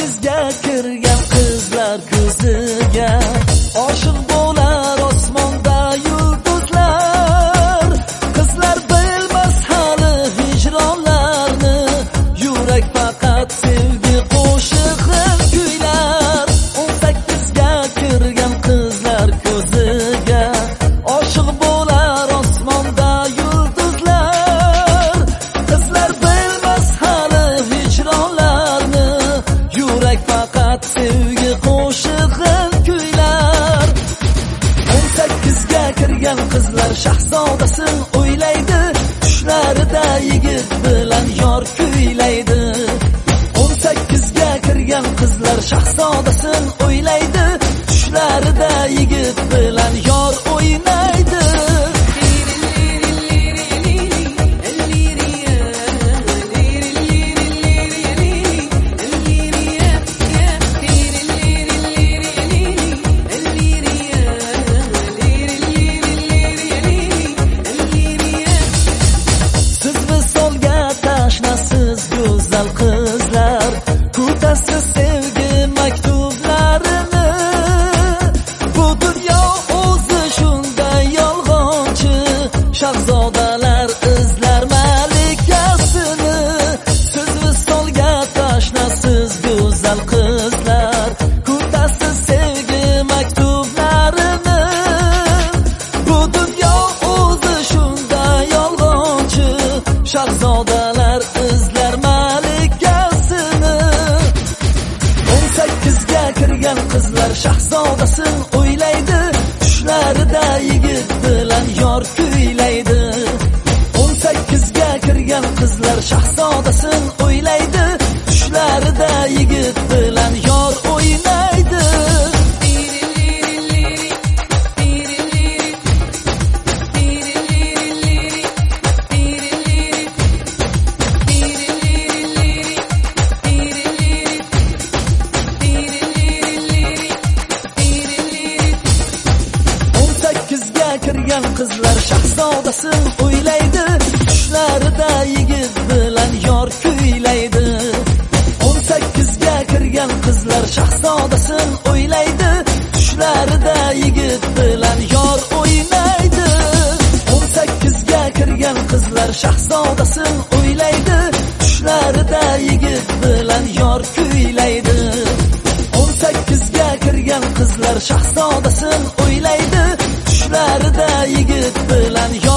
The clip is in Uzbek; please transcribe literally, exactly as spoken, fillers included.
sakkizga kirgan qizlar ko'ziga oshiq bo'lar osmonda yulduzlar. Qizlar bilmas hali hijronlarni, yurak faqat sevgi qo'shig'in kuylar. o'n sakkizga kirgan qizlar ko'ziga oshiq bo'lar osmonda yulduzlar. Qizlar bilmas hali hijronlarni, yurak faqat sevgi qo'shig'in kuylar. o'n sakkizga kirgan qizlar shahzodasin o'ylaydi, tushlarida yigit bilan yor kuylaydi. o'n sakkizga kirgan qizlar shahzodasin o'ylaydi, tushlarida yigit bilan yor o'ynaydi. Siz go'zal qizlar, kutasiz sevgi maktublarini. Bu dunyo o'zi shunday yolg'onchi, shahzodalar izlar malikasini. Siz visolga tashnasiz go'zal qizlar, kutasiz sevgi maktublarini. Bu dunyo o'zi shunday yolg'onchi, shahzodalar izlar malikasini. o'n sakkizga kirgan qizlar shahzodasin o'ylaydi, tushlarida yigit bilan yor kuylaydi. o'n sakkizga kirgan qizlar shahzodasin o'ylaydi, tushlarida yigit bilan yor o'ynaydi. Kirgan qizlar shahzodasin o'ylaydi, tushlarida yigit bilan yor kuylaydi. o'n sakkizga kirgan qizlar shahzodasin o'ylaydi, tushlarida yigit bilan yor o'ynaydi. o'n sakkizga kirgan qizlar shahzodasin o'ylaydi, tushlarida yigit bilan yor kuylaydi. o'n sakkizga kirgan qizlar shahzodasin o'ylaydi, tushlarida yigit bilan yor